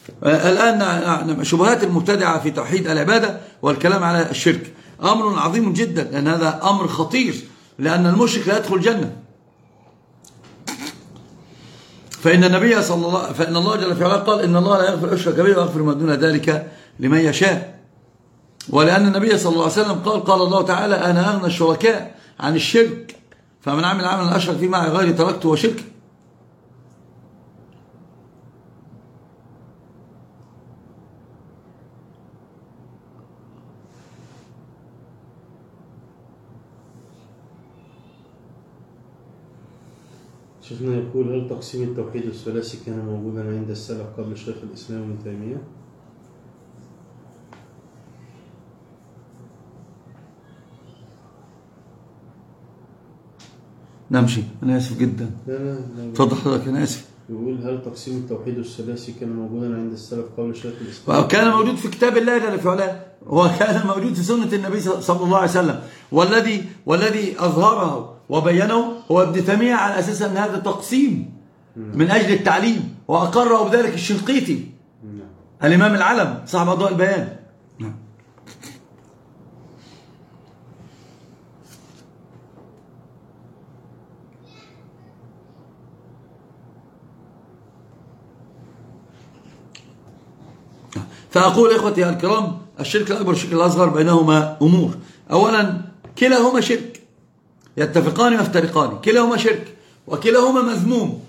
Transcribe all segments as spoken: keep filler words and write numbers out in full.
الآن شبهات المبتدعة في توحيد العبادة والكلام على الشرك أمر عظيم جدا، لأن هذا أمر خطير، لأن المشرك لا يدخل الجنة. فإن النبي صلى الله فإن الله جل في علاه قال إن الله لا يغفر الشرك به ويغفر ما دون ذلك لمن يشاء. ولأن النبي صلى الله عليه وسلم قال قال الله تعالى أنا أغنى الشركاء عن الشرك فمن عمل عملا أشرك فيه معي غيري تركته وشركه. شيخنا يقول هل تقسيم التوحيد الثلاثي كان موجودا عند السلف قبل شيخ الإسلام ابن تيمية؟ نمشي. أنا آسف جدا. لا لا لا تفضل حضرتك. أنا آسف. يقول هل تقسيم التوحيد الثلاثي كان موجودا عند السلف قبل شيخ الإسلام؟ وكان موجود في كتاب الله جل في علاه، وكان موجود في سنة النبي صلى الله عليه وسلم، والذي والذي أظهره وبينه هو ابن تيمية على أساس أن هذا تقسيم من أجل التعليم، وأقره بذلك الشنقيطي الإمام العلم صاحب أضواء البيان. فأقول إخوتي الكرام الشرك الأكبر والشرك الأصغر بينهما أمور. أولا كلاهما شرك، يتفقان ويفترقان، كلاهما شرك وكلاهما مذموم.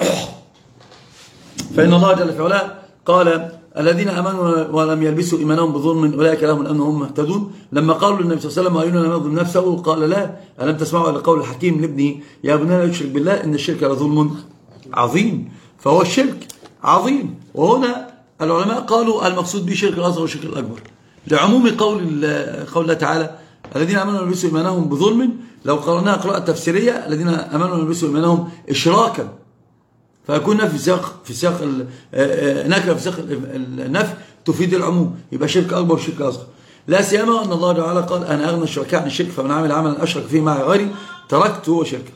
فإن الله جل في علاه قال الذين آمنوا ولم يلبسوا إيمانهم بظلم أولئك لهم الأمن وهم مهتدون. لما قالوا للنبي صلى الله عليه وسلم أينا لم يظلم نفسه قال لا ألم تسمعوا إلى قول الحكيم لابنه يا ابني لا يشرك بالله إن الشرك لظلم عظيم. فهو الشرك عظيم. وهنا العلماء قالوا المقصود به الشرك الأصغر والشرك الأكبر لعموم قول قول الله تعالى الذين آمنوا ولم يلبسوا إيمانهم بظلم. لو قرأناها قراءة تفسيرية الذين آمنوا ولم يلبسوا إيمانهم إشراكا، فيكون نفي في سياق في سياق نكرة في سياق النفي تفيد العموم، يبقى شرك أكبر وشرك أصغر. لا سيما أن الله تعالى قال أنا أغنى الشركاء عن الشرك فمن عمل عملا أشرك فيه معي غيري تركته وشركه.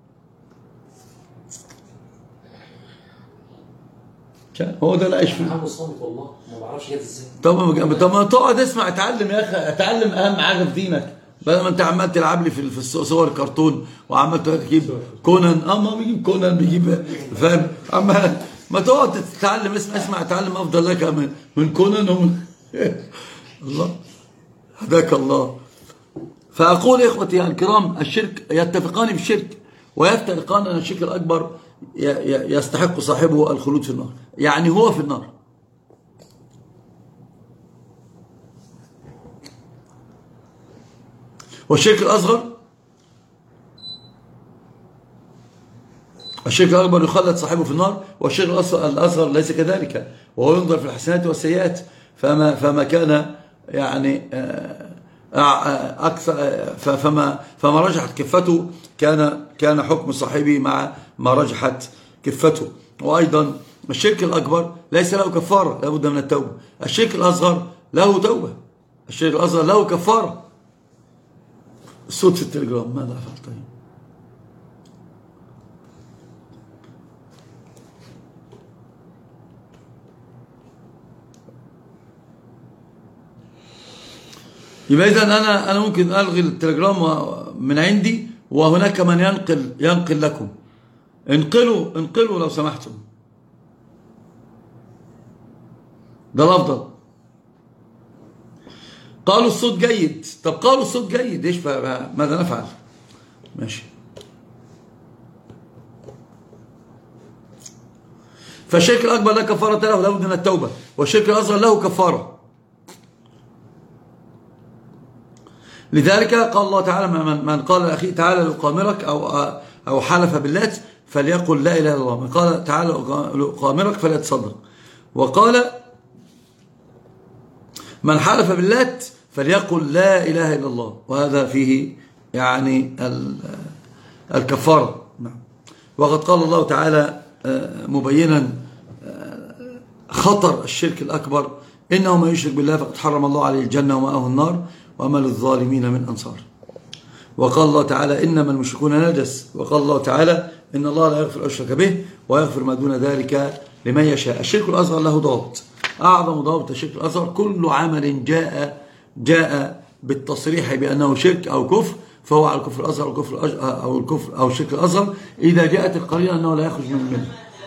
هو ده العيش فيه. محمد صامت والله ما بعرفش جت ازاي. طب طب ما تقعد اسمع اتعلم يا اخي، اتعلم اهم حاجه في دينك بدل ما انت عمال تلعب لي في في صور الكرتون وعمال تجيب كونان. اه ما بيجيب كونان بيجيب فاهم، عمال ما تقعد تتعلم اسمع اسمع اتعلم افضل لك من من كونان ومن الله هداك الله. فاقول اخوتي الكرام الشرك يتفقان في الشرك ويفترقان ان الشرك الاكبر يستحق صاحبه الخلود في النار، يعني هو في النار. والشرك الأصغر الشرك الأكبر يخلد صاحبه في النار، والشرك الأصغر ليس كذلك، وهو ينظر في الحسنات والسيئات. فما فما كان يعني أكثر فما فما رجحت كفته كان كان حكم صاحبه مع ما رجحت كفته. وأيضا الشرك الأكبر ليس له كفارة، لابد من التوبة. الشرك الأصغر له توبة، الشرك الأصغر له كفارة. الصوت في التليجرام ماذا فعلت؟ طيب يبقى إذن أنا أنا ممكن ألغي التليجرام من عندي، وهناك من ينقل ينقل لكم. انقلوا انقلوا لو سمحتم، ده الأفضل. قالوا الصوت جيد، طب قالوا الصوت جيد ايش ماذا نفعل؟ ماشي. فالشرك الأكبر لا كفارة له، لابد من التوبة، والشرك الأصغر له كفارة. لذلك قال الله تعالى من قال لأخيه تعالى لأقامرك أو أو حلف باللات فليقل لا إله إلا الله، من قال تعالى لأقامرك فليتصدق، وقال من حلف باللات فليقل لا إله إلا الله، وهذا فيه يعني الكفارة. وقد قال الله تعالى مبينا خطر الشرك الأكبر إنه من يشرك بالله فقد حرم الله عليه الجنة ومأواه النار وما للظالمين من أنصار. وقال الله تعالى إنما المشركون نجس، وقال الله تعالى إن الله لا يغفر أشرك به ويغفر ما دون ذلك لمن يشاء. الشرك الأصغر له ضابط، أعظم ضوابط الشرك الأصغر كل عمل جاء جاء بالتصريح بأنه شرك أو كفر فهو على الكفر الأصغر أو الكفر أو الكفر أو الشرك الأصغر إذا جاءت القرينة أنه لا يخرج من الملة.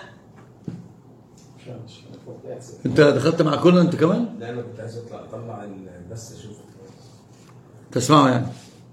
أنت دخلت مع كلنا أنت كمان؟ لا أنا كنت عايز أطلع أطلع بس أشوف تسمعوا يعني.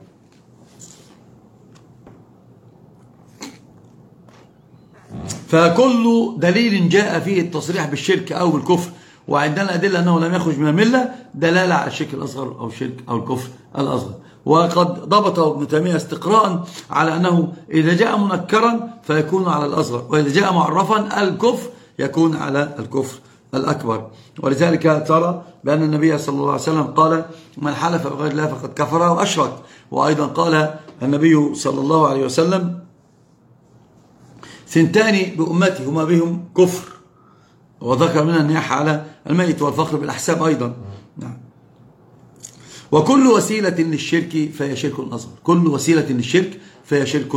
فكل دليل جاء فيه التصريح بالشرك أو بالكفر وعندنا أدلة أنه لم يخرج من الملة دلالة على الشرك الأصغر أو الشرك أو الكفر الأصغر. وقد ضبطه ابن تيمية استقراء على أنه إذا جاء منكرا فيكون على الأصغر وإذا جاء معرفا الكفر يكون على الكفر الأكبر. ولذلك ترى بأن النبي صلى الله عليه وسلم قال من حلف بغير الله فقد كفر وأشرك. وأيضا قال النبي صلى الله عليه وسلم ثنتان بأمتي هما بهم كفر وذكر منها النياحة على الميت والفخر بالأحساب أيضا. نعم. وكل وسيلة للشرك فهي شرك أصغر كل وسيلة للشرك فهي شرك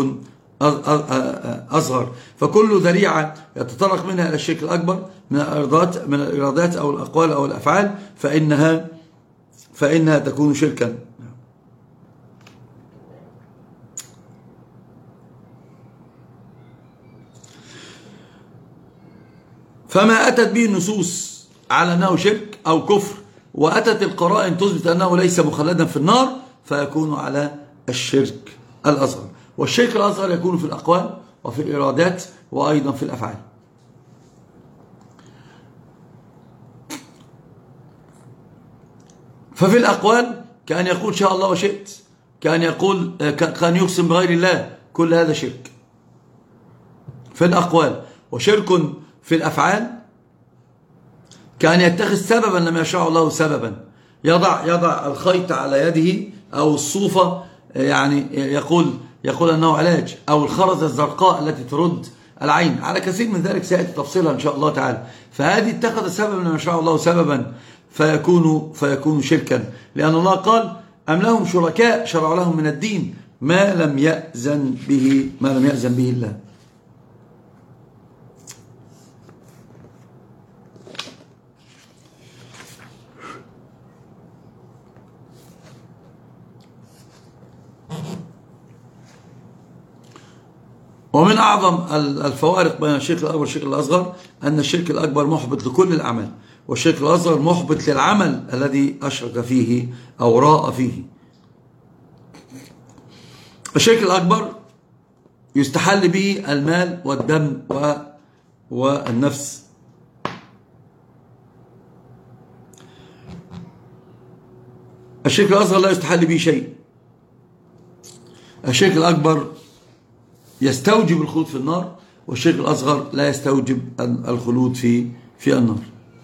أصغر. فكل ذريعة يتطرق منها إلى الشرك الأكبر من الإرادات من الإرادات أو الأقوال أو الأفعال فإنها فإنها تكون شركا. فما أتت به النصوص على أنه شرك أو كفر وأتت القرائن تثبت أنه ليس مخلدا في النار فيكون على الشرك الأصغر. والشرك الأصغر يكون في الأقوال وفي الإرادات وأيضا في الأفعال. ففي الأقوال كأن يقول شاء الله وشئت كأن يقول كأن يقسم بغير الله كل هذا شرك في الأقوال. وشرك في الأفعال كأن يتخذ سببا لم يشرع الله سببا يضع يضع الخيط على يده أو الصوفة يعني يقول يقول أنه علاج أو الخرزة الزرقاء التي ترد العين على كثير من ذلك سيأتي تفصيلها إن شاء الله تعالى. فهذه اتخذ سببا لم يشرع الله سببا فيكون فيكون شركا لأن الله قال أم لهم شركاء شرعوا لهم من الدين ما لم يأذن به ما لم يأذن به الله. ومن أعظم الفوارق بين الشرك الأكبر والشرك الأصغر أن الشرك الأكبر محبط لكل الأعمال والشرك الأصغر محبط للعمل الذي أشرك فيه أو راء فيه. الشرك الأكبر يستحل به المال والدم والنفس. الشرك الأصغر لا يستحل به شيء. الشرك الأكبر يستوجب الخلود في النار والشرك الأصغر لا يستوجب الخلود في في النار.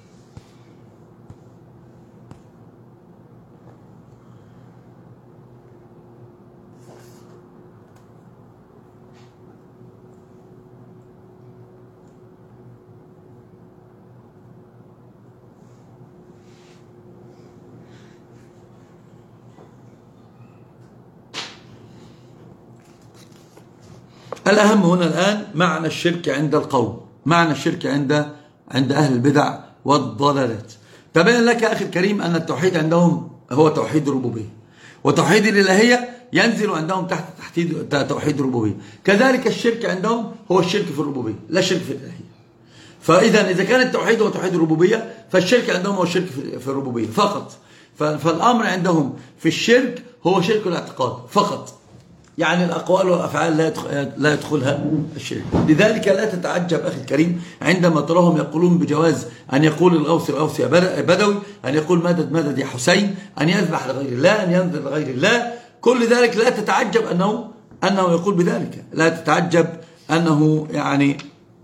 الأهم هنا الآن معنى الشرك عند القوم معنى الشرك عند عند أهل البدع والضلالات. تبين لك أخي الكريم أن التوحيد عندهم هو توحيد الربوبية وتوحيد الإلهية ينزل عندهم تحت تحت توحيد الربوبية. كذلك الشرك عندهم هو الشرك في الربوبية لا شرك في الإلهية. فإذا إذا كان التوحيد هو توحيد الربوبية فالشرك عندهم هو الشرك في الربوبية فقط. فالأمر عندهم في الشرك هو شرك الاعتقاد فقط يعني الأقوال والأفعال لا لا يدخلها الشرك. لذلك لا تتعجب أخي الكريم عندما تراهم يقولون بجواز أن يقول الغوث الغوث يا بدوي أن يقول مدد مدد يا حسين أن يذبح لغير الله أن ينذر لغير الله. كل ذلك لا تتعجب أنه أنه يقول بذلك لا تتعجب أنه يعني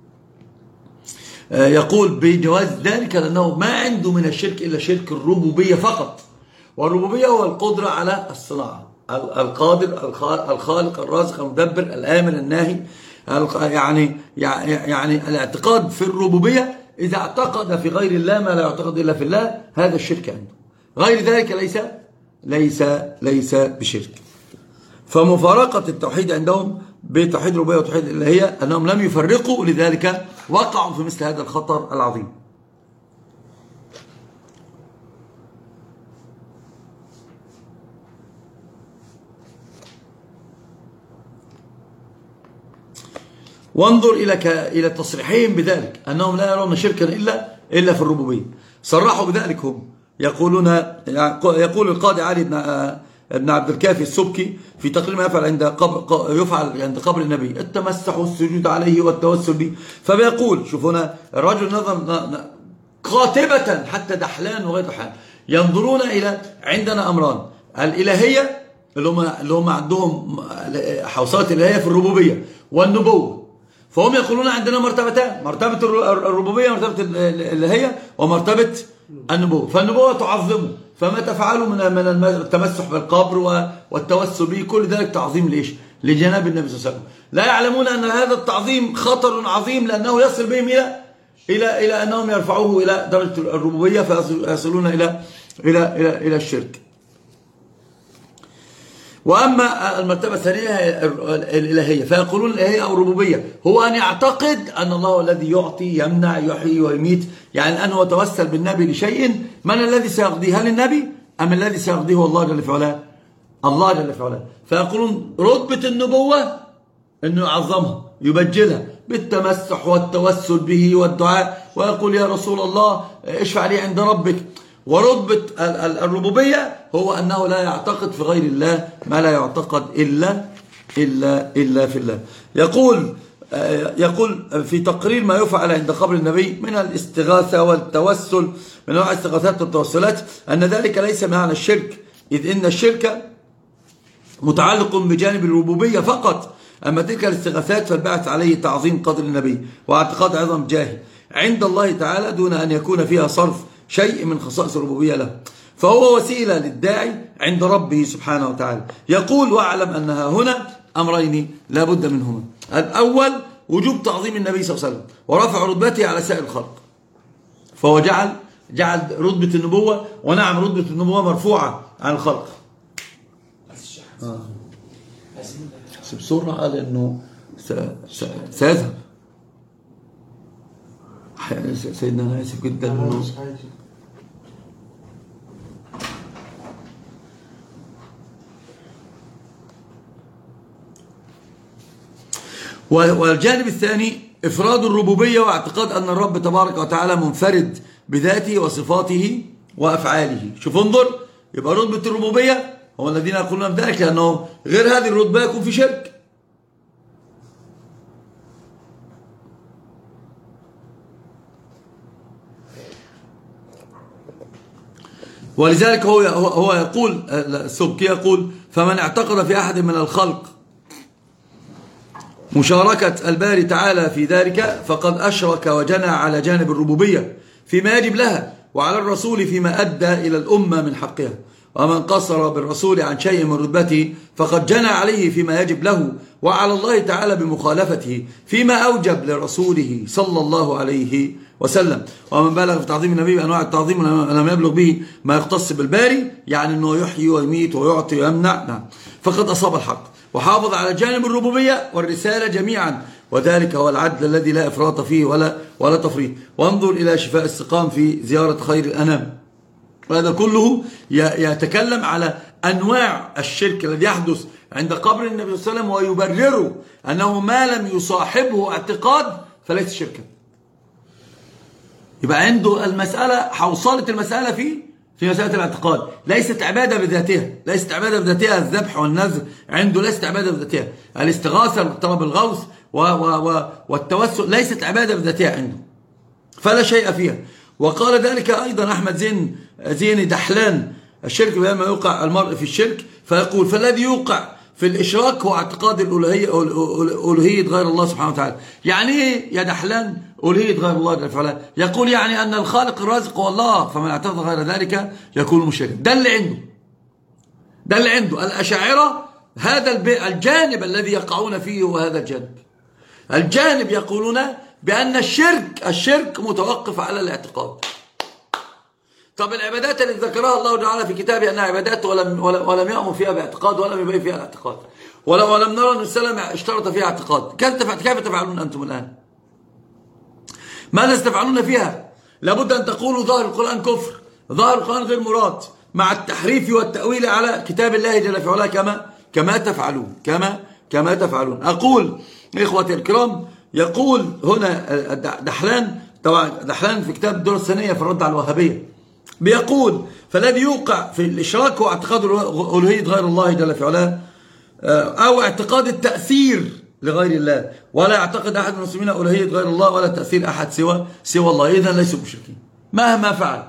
يقول بجواز ذلك لأنه ما عنده من الشرك إلا شرك الربوبية فقط. والربوبية هو القدرة على الصناعة القادر الخالق الرازق المدبر الآمر الناهي يعني يعني الاعتقاد في الربوبية. إذا اعتقد في غير الله ما لا يعتقد إلا في الله هذا الشرك عنده. غير ذلك ليس ليس ليس بشرك. فمفارقة التوحيد عندهم بتوحيد الربوبية وتوحيد الإلهية أنهم لم يفرقوا لذلك وقعوا في مثل هذا الخطر العظيم. وانظر إلى إلى تصريحهم بذلك أنهم لا يرون شركا إلا إلا في الربوبية. صرحوا بذلك هم يقولون، يقول القاضي علي بن ابن عبد الكافي السبكي في تقرير ما يفعل عند قبر يفعل عند قبر النبي التمسح والسجود عليه والتوسل به. فبيقول شوف هنا الرجل نظر قاطبة حتى دحلان وغير دحلان ينظرون إلى عندنا أمران: الإلهية اللي هم اللي هم عندهم حوصات الإلهية في الربوبية، والنبوة. فهم يقولون عندنا مرتبتان: مرتبة الربوبية ومرتبة الإلهية ومرتبة النبوة. فالنبوة تعظمه، فما تفعله من من التمسح بالقبر والتوسل به كل ذلك تعظيم ليش؟ لجناب النبي صلى الله عليه وسلم. لا يعلمون أن هذا التعظيم خطر عظيم، لأنه يصل بهم إلى إلى إلى أنهم يرفعوه إلى درجة الربوبية فيصلون إلى إلى إلى إلى الشرك. وأما المرتبة الثانية الإلهية، فيقولون الإلهية أو الربوبية هو أن يعتقد أن الله الذي يعطي يمنع يحيي ويميت، يعني أنه توسل بالنبي لشيء. من الذي سيقضيه؟ هل النبي أم الذي سيقضيه الله جل في علاه؟ الله جل في علاه. فيقولون رتبة النبوة أنه يعظمها يبجلها بالتمسح والتوسل به والدعاء، ويقول يا رسول الله اشفع لي عند ربك. ورتبة الربوبية هو أنه لا يعتقد في غير الله ما لا يعتقد إلا إلا إلا في الله. يقول يقول في تقرير ما يفعل عند قبر النبي من الاستغاثة والتوسل، من نوع الاستغاثات والتوسلات، أن ذلك ليس معنى الشرك، إذ إن الشرك متعلق بجانب الربوبية فقط. أما تلك الاستغاثات فالبعث عليه تعظيم قدر النبي واعتقاد عظم جاهه عند الله تعالى دون أن يكون فيها صرف شيء من خصائص الربوبية له، فهو وسيلة للداعي عند ربه سبحانه وتعالى. يقول واعلم أنها هنا أمرين لا بد منهما: الأول وجوب تعظيم النبي صلى الله عليه وسلم ورفع رتبته على سائر الخلق، فهو جعل جعل رتبة النبوة، ونعم رتبة النبوة مرفوعة عن الخلق. آه. بس بسرعة قال إنه سيذهب سيدنا. أنا آسف جدا إنه والجانب الثاني إفراد الربوبية واعتقاد أن الرب تبارك وتعالى منفرد بذاته وصفاته وأفعاله. شوف انظر، يبقى رتبة الربوبية هم الذين يقولون بذلك، لأنه غير هذه الرتبة يكون في شرك. ولذلك هو هو يقول السبكي يقول: فمن اعتقد في أحد من الخلق مشاركة الباري تعالى في ذلك فقد أشرك وجنى على جانب الربوبية فيما يجب لها، وعلى الرسول فيما أدى إلى الأمة من حقها. ومن قصر بالرسول عن شيء من رتبته فقد جنى عليه فيما يجب له، وعلى الله تعالى بمخالفته فيما أوجب لرسوله صلى الله عليه وسلم. ومن بالغ في تعظيم النبي بأنواع التعظيم لم يبلغ به ما يختص بالباري، يعني أنه يحيي ويميت ويعطي ويمنع، نعم، فقد أصاب الحق وحافظ على جانب الربوبية والرسالة جميعا، وذلك هو العدل الذي لا إفراط فيه ولا ولا تفريط. وانظر إلى شفاء السقام في زيارة خير الأنام، وهذا كله يتكلم على أنواع الشرك الذي يحدث عند قبر النبي صلى الله عليه وسلم، ويبرر أنه ما لم يصاحبه اعتقاد فليس شركا. يبقى عنده المسألة حوصلة المسألة في في مسألة الاعتقاد، ليست عبادة بذاتها، ليست عبادة بذاتها الذبح والنذر عنده، ليست عبادة بذاتها الاستغاثة طلب الغوث و و و والتوسل، ليست عبادة بذاتها عنده، فلا شيء فيها. وقال ذلك أيضا أحمد زين زين دحلان: الشرك بما يوقع المرء في الشرك، فيقول: فالذي يوقع في الإشراك هو اعتقاد الألوهية ألوهية غير الله سبحانه وتعالى. يعني إيه يا دحلان ألوهية غير الله جل وعلا؟ يقول يعني أن الخالق الرازق هو الله، فمن اعتقد غير ذلك يكون مشركا. ده اللي عنده، ده اللي عنده الأشاعرة. هذا الجانب الذي يقعون فيه هو هذا الجانب. الجانب يقولون بأن الشرك الشرك متوقف على الاعتقاد. طب العبادات اللي ذكرها الله تعالى في كتابه أنها عبادات ولم ولم يأمر فيها باعتقاد ولم يبين فيها الاعتقاد، ولم ولم نرى أن السلام اشترط فيها اعتقاد، كيف تفعلون أنتم الآن؟ ماذا ستفعلون فيها؟ لابد أن تقولوا ظاهر القرآن كفر، ظاهر القرآن غير مراد، مع التحريف والتأويل على كتاب الله جل في علاه كما كما تفعلون كما كما تفعلون. أقول إخوتي الكرام يقول هنا دحلان، طبعا دحلان في كتاب الدورة الثانية في الرد على الوهابية بيقول: فالذي يوقع في الإشراك هو اعتقاد ألوهية غير الله جل في علاه، أو اعتقاد التأثير لغير الله، ولا يعتقد أحد من المسلمين ألوهية غير الله ولا تأثير أحد سوى سوى الله، إذن ليسوا مشركين مهما فعل.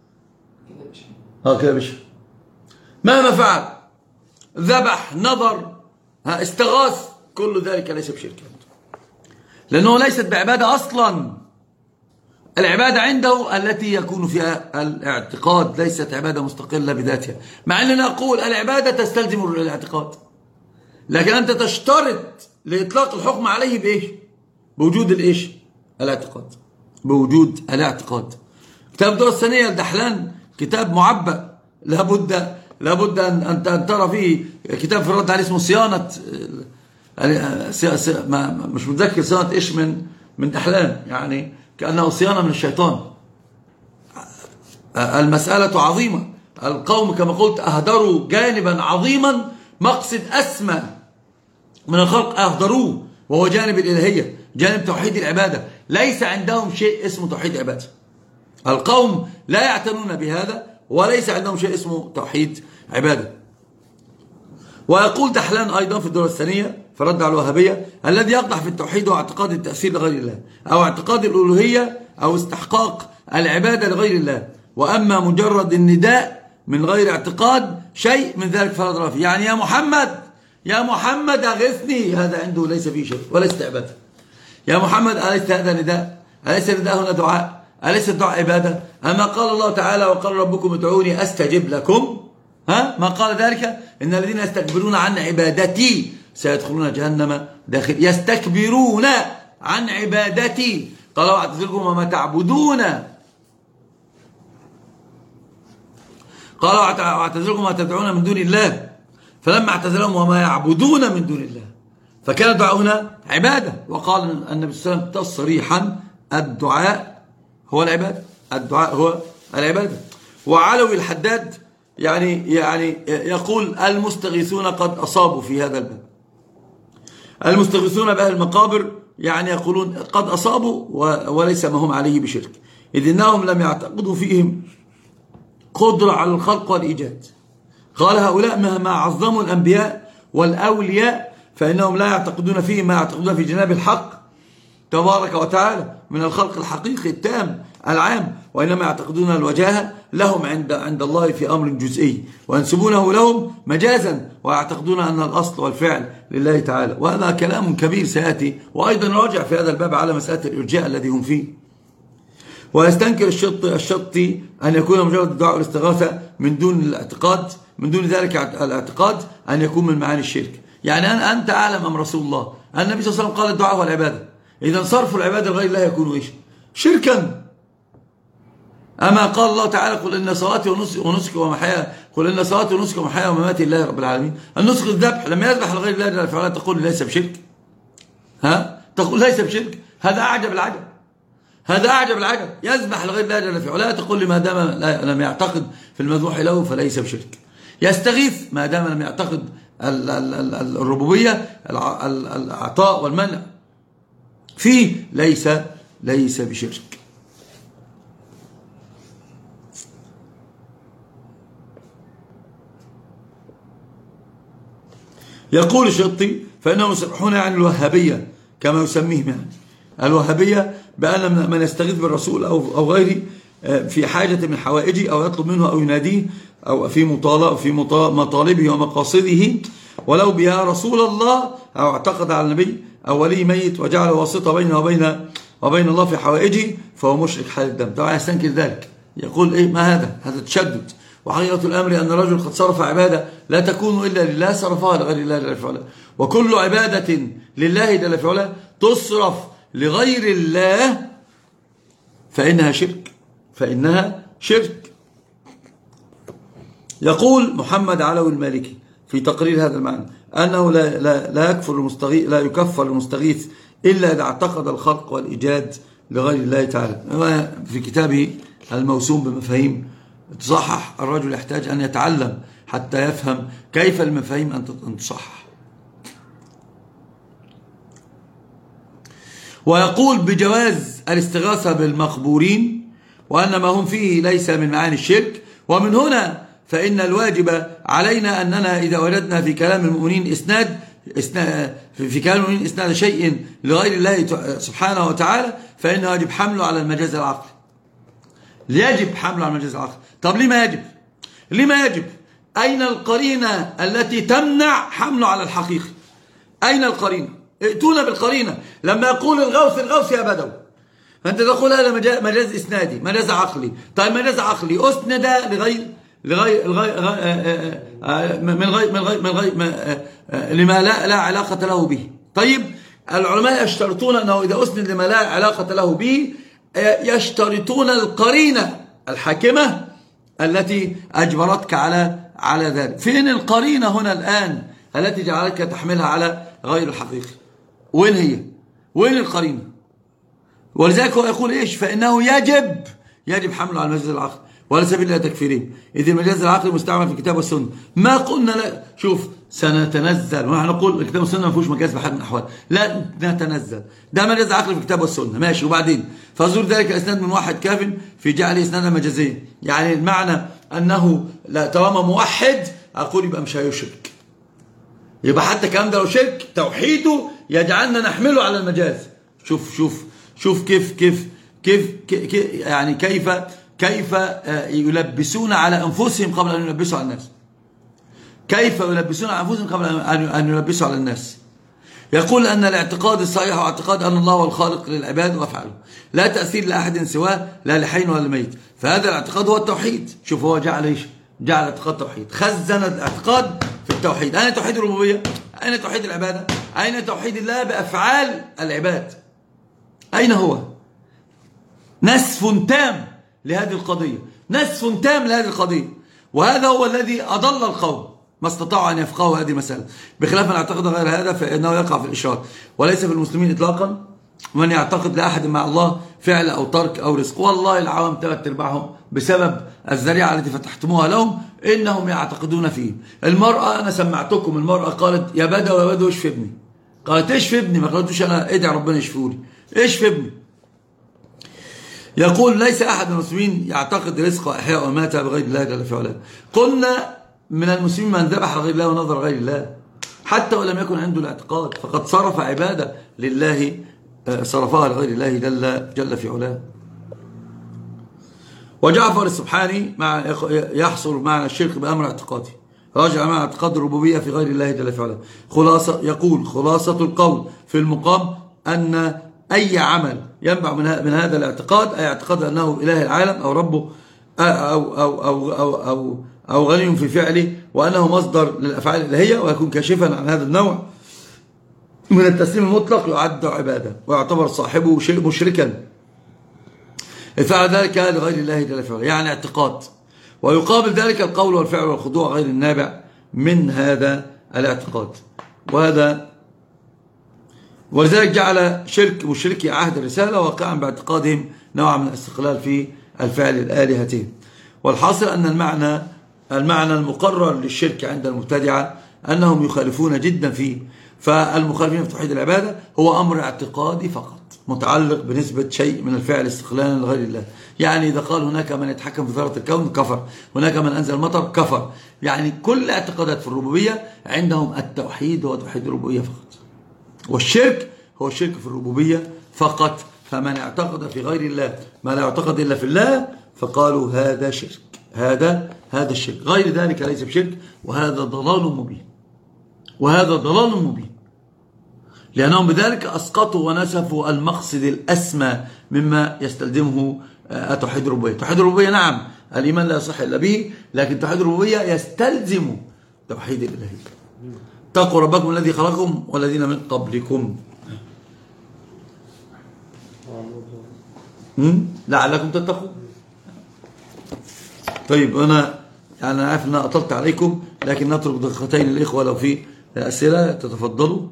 اه كده بشر مهما فعل، ذبح، نظر، استغاث، كل ذلك ليس بشرك، لأنه ليست بعبادة أصلا. العبادة عنده التي يكون فيها الاعتقاد، ليست عبادة مستقلة بذاتها، مع أننا نقول العبادة تستلزم الاعتقاد، لكن أنت تشترط لإطلاق الحكم عليه بإيش؟ بوجود الإيش؟ الاعتقاد، بوجود الاعتقاد. كتاب الدورة الثانية لدحلان كتاب معبأ، لابد لابد أن أن ترى فيه كتاب في الرد عليه اسمه صيانة، مش متذكر صيانة إيش من من دحلان، يعني كأنه صيانة من الشيطان. المسألة عظيمة. القوم كما قلت أهدروا جانبا عظيما، مقصد أسمى من الخلق أهدروه، وهو جانب الإلهية، جانب توحيد العبادة. ليس عندهم شيء اسمه توحيد عبادة، القوم لا يعتنون بهذا، وليس عندهم شيء اسمه توحيد عبادة. ويقول دحلان أيضا في الدورة الثانية في الرد على الوهابية: الذي يقدح في التوحيد هو اعتقاد التأثير لغير الله، أو اعتقاد الألوهية، أو استحقاق العبادة لغير الله، وأما مجرد النداء من غير اعتقاد شيء من ذلك فلا ضرر فيه. يعني يا محمد، يا محمد أغثني، هذا عنده ليس فيه شيء وليس عبادة. يا محمد أليس هذا نداء؟ أليس نداء هنا دعاء؟ أليس الدعاء عبادة؟ أما قال الله تعالى: وقال ربكم ادعوني أستجب لكم، ها؟ ما قال ذلك؟ إن الذين يستكبرون عن عبادتي سيدخلون جهنم داخل. يستكبرون عن عبادتي، قال: واعتزلكم وما تعبدون، قال: واعتزلكم وما تدعون من دون الله، فلما اعتزلهم وما يعبدون من دون الله، فكان الدعاء هنا عبادة. وقال النبي صلى الله عليه وسلم تصريحا: الدعاء هو العبادة، الدعاء هو العبادة. وعلوي الحداد يعني يعني يقول: المستغيثون قد أصابوا في هذا الباب. المستغيثون بأهل المقابر يعني يقولون قد أصابوا وليس ما هم عليه بشرك، إذ إنهم لم يعتقدوا فيهم قدرة على الخلق والإيجاد. قال: هؤلاء مهما عظموا الأنبياء والأولياء فإنهم لا يعتقدون فيه ما يعتقدون في جناب الحق تبارك وتعالى من الخلق الحقيقي التام العام، وإنما يعتقدون الوجاهة لهم عند عند الله في أمر جزئي، وينسبونه لهم مجازا، ويعتقدون أن الأصل والفعل لله تعالى. وهذا كلام كبير سيأتي، وأيضا نراجع في هذا الباب على مسألة الإرجاء الذي هم فيه. ويستنكر الشط الشطي أن يكون مجرد الدعاء والاستغاثة من دون الاعتقاد، من دون ذلك الاعتقاد أن يكون من معاني الشرك. يعني أنت أعلم أم رسول الله؟ النبي صلى الله عليه وسلم قال: الدعاء هو العبادة، إذا صرف العبادة لغير الله يكون إيش؟ شركا. أما قال الله تعالى: قل إن صلاتي ونسكي ومحياي، قل إن صلاتي ونسكي ومحياي ومماتي لله رب العالمين. النسك الذبح، لما يذبح لغير الله جل وعلا تقول ليس بشرك؟ ها؟ تقول ليس بشرك؟ هذا أعجب العجب، هذا أعجب العجب. يذبح لغير الله جل وعلا تقول لي ما دام لم يعتقد في المذبوح له فليس بشرك. يستغيث ما دام لم يعتقد الربوبية، العطاء والمنع فيه، ليس ليس بشرك. يقول الشطي: فإنهم يصرحون عن الوهابية كما يسميهم، يعني الوهابية بأن من يستغيث بالرسول أو أو غيره في حاجة من حوائجه، أو يطلب منه أو يناديه، أو في مطالب في مطالبه ومقاصده، ولو بها رسول الله، أو اعتقد على النبي أو ولي ميت وجعل واسطة بينه وبين وبين الله في حوائجه، فهو مشرك حال الدم. طبعا يستنكر ذلك، يقول: إيه ما هذا؟ هذا تشدد. وحقيقة الأمر أن الرجل قد صرف عبادة لا تكون إلا لله صرفها لغير الله جل في علاه، وكل عبادة لله جل في علاه تصرف لغير الله فإنها شرك، فإنها شرك. يقول محمد علوي المالكي في تقرير هذا المعنى أنه لا, لا, لا, يكفر المستغيث لا يكفر المستغيث إلا إذا اعتقد الخلق والإيجاد لغير الله تعالى. في كتابه الموسوم بمفاهيم تصحح، الرجل يحتاج أن يتعلم حتى يفهم كيف المفاهيم أن تصحح. ويقول بجواز الاستغاثة بالمقبورين وأن ما هم فيه ليس من معاني الشرك. ومن هنا فإن الواجب علينا أننا إذا وجدنا في كلام المؤمنين إسناد في كلام المؤمنين إسناد شيء لغير الله سبحانه وتعالى فإنه يجب حمله على المجاز العقلي. يجب حمله على المجاز العقلي. طب لما يجب؟ لما يجب؟ أين القرينة التي تمنع حمله على الحقيقي؟ أين القرينة؟ ائتونا بالقرينة. لما يقول الغوث الغوث يا بدو، فأنت تقول هذا مجاز إسنادي، مجاز عقلي. طيب مجاز عقلي أسند لغير لغير من غير من غير من غير لما لا لا علاقة له به. طيب العلماء يشترطون أنه إذا أسند لما لا علاقة له به يشترطون القرينة الحاكمة التي أجبرتك على على ذلك. فين القرينة هنا الآن التي جعلتك تحملها على غير الحقيقي؟ وين هي؟ وين القرينة؟ ولذلك هو يقول إيش؟ فإنه يجب يجب حمله على المجاز العقلي ولا سبيل إلى تكفيره، إذ المجاز العقلي مستعمل في الكتاب والسنة. ما قلنا لا شوف سنتنزل ونحن نقول الكتاب والسنة ما فيهوش مجاز بحال من الأحوال، لا نتنزل، ده مجاز عقلي في الكتاب والسنة ماشي. وبعدين فزور ذلك الإسناد من واحد كاف في جعل إسنادا مجازيا، يعني المعنى أنه لا طالما موحد أقول يبقى مش هيشرك، يبقى حتى كلام ده لو شرك توحيده يجعلنا نحمله على المجاز. شوف شوف شوف كيف كيف كيف, كيف يعني كيف كيف يلبسون على أنفسهم قبل أن يلبسوا على الناس، كيف يلبسون على أنفسهم قبل أن يلبسوا على الناس. يقول أن الاعتقاد الصحيح هو اعتقاد أن الله هو الخالق للعباد وأفعاله، لا تأثير لأحد سواه، لا لحي ولا لميت. فهذا الاعتقاد هو التوحيد. شوف هو جعل إيش؟ جعل اعتقاد توحيد، خزن الاعتقاد في التوحيد. أين توحيد الربوبية؟ أين توحيد العبادة؟ أين توحيد الله بأفعال العباد؟ أين هو؟ نسف تام لهذه القضية، نسف تام لهذه القضية. وهذا هو الذي أضل القوم، ما استطاعوا أن يفقهوا هذه المسألة. بخلاف من يعتقد غير هذا فإنه يقع في الإشراك. وليس في المسلمين إطلاقا من يعتقد لأحد مع الله فعل أو ترك أو رزق. والله العوام ثلاث أرباعهم بسبب الذريعة التي فتحتموها لهم إنهم يعتقدون فيه. المرأة أنا سمعتكم، المرأة قالت يا بدو يا بدو اشفي ابني، قالت اشفي ابني، ما قالتوش أنا ادعي ربنا يشفيهولي، اشفي ابني. يقول ليس أحد من المسلمين يعتقد رزق وإحياء ومات بغير الله جل في علاه. قلنا من المسلمين من ذبح غير الله ونظر غير الله حتى ولم يكن عنده الاعتقاد، فقد صرف عبادة لله صرفها لغير الله جل, جل في علاه. وجعفر السبحاني مع يحصل معنى الشرك بأمر اعتقادي، راجع مع اعتقاد الربوبية في غير الله جل في علاه. خلاصة يقول خلاصة القول في المقام أن أي عمل ينبع من هذا الاعتقاد، أي اعتقاد أنه إله العالم أو ربه أو, أو, أو, أو, أو, أو غني في فعله، وأنه مصدر للأفعال الإلهية، ويكون كاشفا عن هذا النوع من التسليم المطلق يعد عبادة ويعتبر صاحبه مشركا فعل ذلك لغير الله جل في علاه، يعني اعتقاد. ويقابل ذلك القول والفعل والخضوع غير النابع من هذا الاعتقاد. وهذا ولذلك جعل شرك مشركي عهد الرسالة واقعا باعتقادهم نوع من الاستقلال في الفعل الآلهتين. والحاصل أن المعنى المعنى المقرر للشرك عند المبتدعة أنهم يخالفون جدا فيه. فالمخالفين في توحيد العبادة هو أمر اعتقادي فقط متعلق بنسبة شيء من الفعل استقلالا لغير الله. يعني إذا قال هناك من يتحكم في ذرة الكون كفر، هناك من أنزل المطر كفر. يعني كل اعتقادات في الربوبية عندهم التوحيد هو توحيد الربوبية فقط، والشرك هو الشرك في الربوبية فقط. فمن اعتقد في غير الله ما لا يعتقد إلا في الله فقالوا هذا شرك، هذا هذا الشرك، غير ذلك ليس بشرك. وهذا ضلال مبين، وهذا ضلال مبين، لأنهم بذلك أسقطوا ونسفوا المقصد الأسمى مما يستلزمه توحيد الربوبية. توحيد الربوبية نعم الإيمان لا يصح إلا به، لكن توحيد الربوبية يستلزم توحيد الإلهية. اتقوا ربكم الذي خلقكم والذين من قبلكم لعلكم تتقون. طيب أنا يعني عارف أن أنا أطلت عليكم، لكن نترك دقيقتين للإخوة لو في أسئلة تتفضلوا.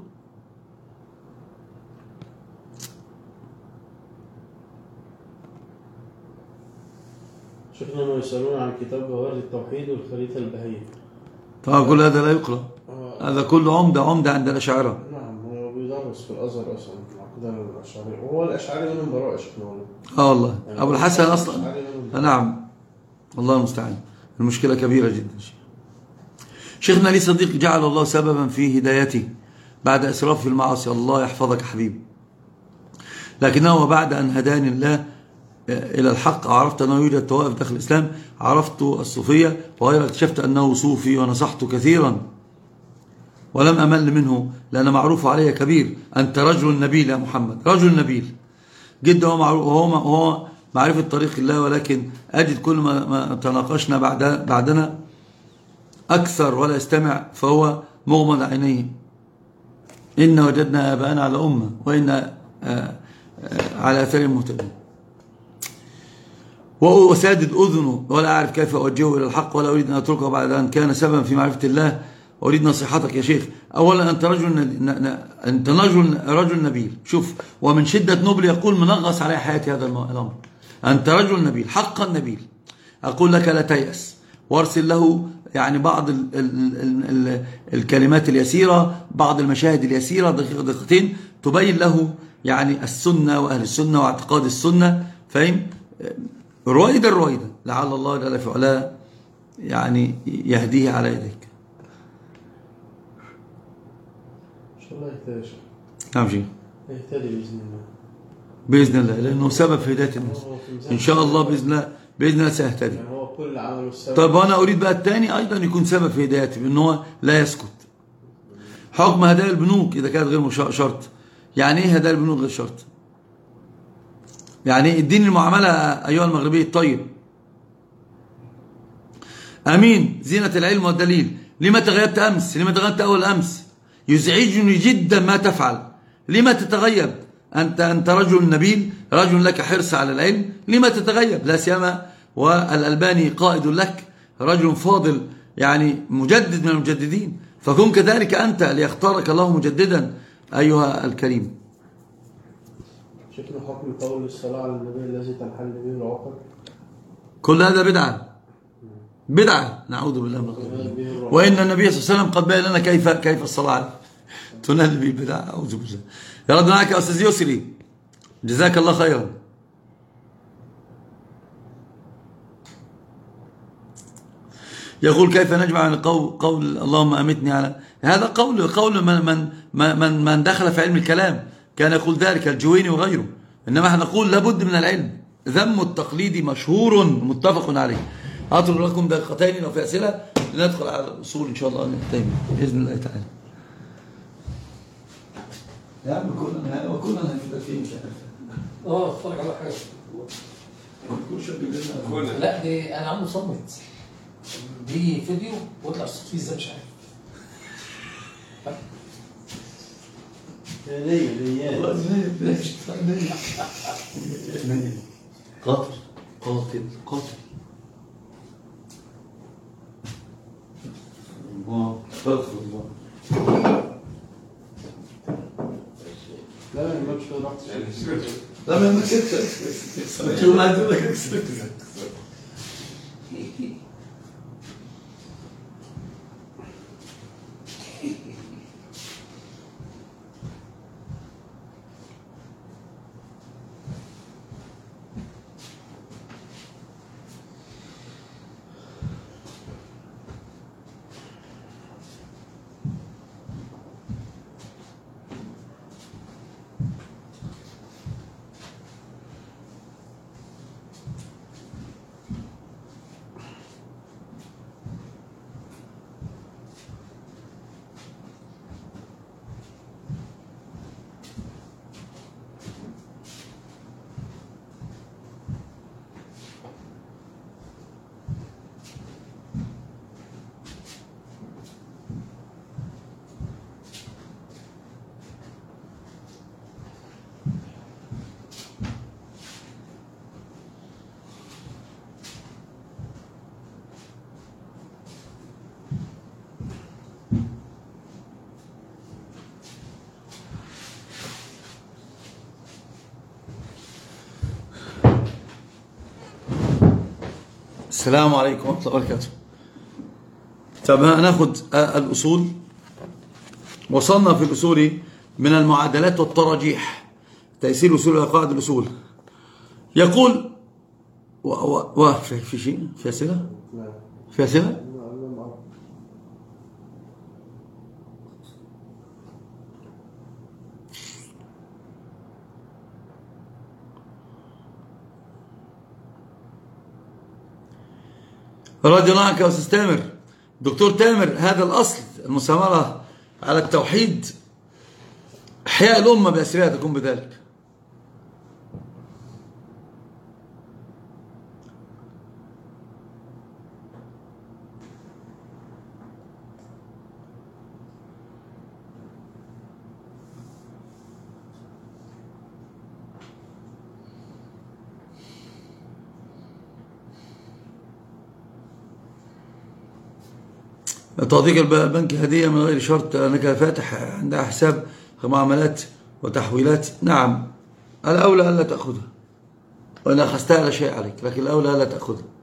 شيخنا ما يسألون عن كتاب بوارد التوحيد والخريطة البهية. طبعا كل هذا لا يقرأ، هذا كله عمدة عمدة عند الأشاعرة. نعم هو بيدرس بس في الازهر اصلا العقيده الاشعريه، وهو الاشعري منهم براء شكله. اه والله يعني ابو الحسن اصلا. الأشعري منهم نعم والله المستعان، المشكله كبيره جدا. شيخنا لي صديق جعل الله سببا في هدايته بعد اسراف في المعاصي، الله يحفظك حبيبي، لكنه بعد ان هداني الله الى الحق عرفت انه يوجد طوائف داخل الاسلام، عرفت الصوفيه وغيرها، اكتشفت انه صوفي ونصحت كثيرا ولم امل منه لان معروف علي كبير. انت رجل نبيل يا محمد، رجل نبيل جدا، هو معروف وهو هو معرفه طريق الله، ولكن اجد كل ما, ما تناقشنا بعد بعدنا اكثر ولا يستمع فهو مغمض عينيه. ان وجدنا اباءنا على امه وان على اثارهم مهتدون، وسادد أذنه ولا أعرف كيف أوجهه إلى الحق ولا أريد أن أتركه بعد أن كان سببا في معرفة الله. أريد نصيحتك يا شيخ. أولا أنت رجل ن... ن... أنت رجل رجل نبيل، شوف، ومن شدة نبل يقول منغص علي حياتي هذا الأمر. أنت رجل نبيل حقا نبيل، أقول لك لا تيأس، وارسل له يعني بعض ال... ال... ال... ال... الكلمات اليسيرة، بعض المشاهد اليسيرة دقيقة دقيقتين تبين له يعني السنة وأهل السنة واعتقاد السنة، فهم؟ رويدا رويدا لعل الله جل في علاه يعني يهديه على يديك. ان شاء الله يهتدي. نعم شيخ، يهتدي باذن الله، باذن الله، لانه سبب في هدايه الناس ان شاء الله، باذن الله باذن الله سيهتدي. يعني هو كل عمله السبب. طب انا اريد بقى الثاني ايضا يكون سبب في هدايته، بان هو لا يسكت. حكم هدايا البنوك اذا كانت غير شرط. يعني ايه هدايا البنوك غير شرط؟ يعني اديني المعاملة أيها المغربي الطيب. أمين، زينة العلم والدليل، لما تغيبت أمس؟ لما تغيبت أول أمس؟ يزعجني جدا ما تفعل. لما تتغيب؟ أنت أنت رجل نبيل، رجل لك حرص على العلم، لما تتغيب؟ لا سيما والألباني قائد لك، رجل فاضل يعني مجدد من المجددين، فكن كذلك أنت ليختارك الله مجددا أيها الكريم. شكل حكم قول الصلاة على النبي الذي تنحل به العقد، كل هذا بدعة بدعة نعوذ بالله من الغضب. وإن النبي صلى الله عليه وسلم قد بين لنا كيف كيف الصلاة عليه، تنال به بدعة، أعوذ بالله. يا رب معك يا أستاذ يسري، جزاك الله خيرا. يقول كيف نجمع عن قول, قول اللهم أمتني على هذا قول قول من من من من دخل في علم الكلام كان يقول ذلك، الجويني وغيره. إنما احنا نقول لابد من العلم. ذم التقليد مشهور متفق عليه. أترك لكم دقيقتين لو في أسئلة لندخل على الأصول إن شاء الله نهتم بإذن الله تعالى. يا عم كلنا وكلنا هنفيدك فيه مش عارف. اه اتفرج على حاجة. كل شيء بيقولنا. لا دي أنا عامله صمت. بيجي فيديو ويطلع الصوت فيه ازاي مش عارف. ليه ليه قاتل قاتل قاتل الله استغفر الله. لا ما يمكنش رحت لا ما يمكنش شو عايز اقول لك السلام عليكم ورحمة الله وبركاته. طب هناخد الأصول. وصلنا في الأصول من المعادلات والتراجيح، تيسير أصول قواعد الأصول. يقول و... و... و... في... في شيء في أسئلة؟ في أسئلة؟ رضي الله عنك يا أستاذ تامر. دكتور تامر، هذا الأصل المسامرة على التوحيد إحياء الأمة بأسرها تكون بذلك. تعطيك البنك هدية من غير شرط أنك فاتح عندها حساب معاملات وتحويلات. نعم، الأولى ألا تأخذها، وإن أخذتها لا شيء عليك، لكن الأولى ألا تأخذها.